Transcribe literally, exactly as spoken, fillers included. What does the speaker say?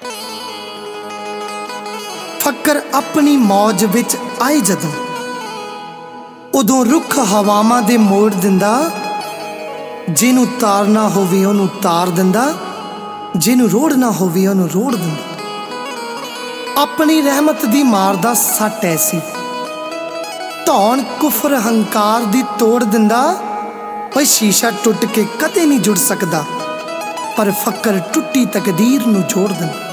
फक्कर अपनी मौज विच आए जदों, उदों रुख हवावां दे मोड़ दिंदा। जिन्हूं तारना होवे उहनूं तार दिंदा, जिन्हूं रोड़ना होवे उहनूं रोड़ दिंदा। अपनी रहमत दी मारदा सट ऐसी, धौन कुफर हंकार दी तोड़ दिंदा। ओए शीशा टुट के कदे नहीं जुड़ सकदा, पर फक्कर टुटी तकदीर नूं जोड़ दिंदा।